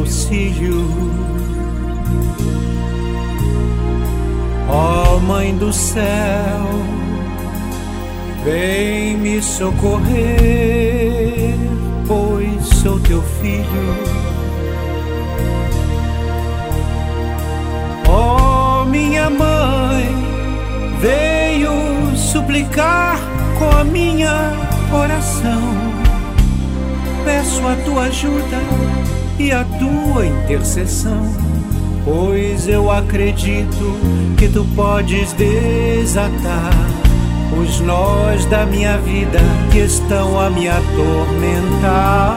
auxílio. Ó Mãe do céu, vem me socorrer, pois sou teu filho. Ó minha mãe, venho suplicar com a minha oração. Peço a tua ajuda e a tua intercessão, pois eu acredito que tu podes desatar os nós da minha vida que estão a me atormentar.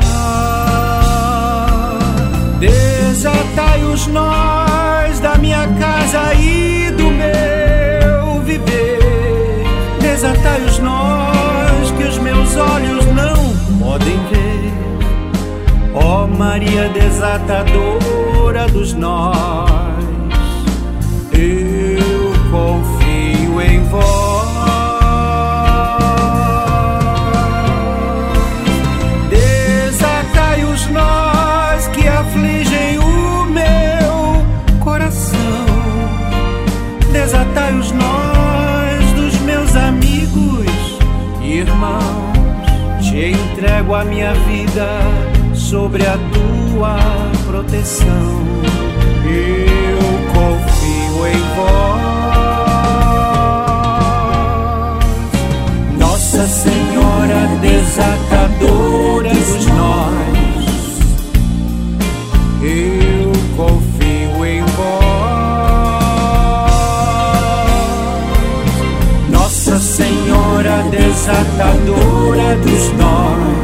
Desatai os nós da minha casa e do meu viver. Desatai os nós que os meus olhos não podem ver. Ó Maria desatadora dos nós, eu confio em vós. Desatai os nós que afligem o meu coração. Desatai os nós dos meus amigos e irmãos. Te entrego a minha vida sobre a tua proteção. Eu confio em vós. Nossa Senhora desatadora dos nós, eu confio em vós. Nossa Senhora desatadora dos nós,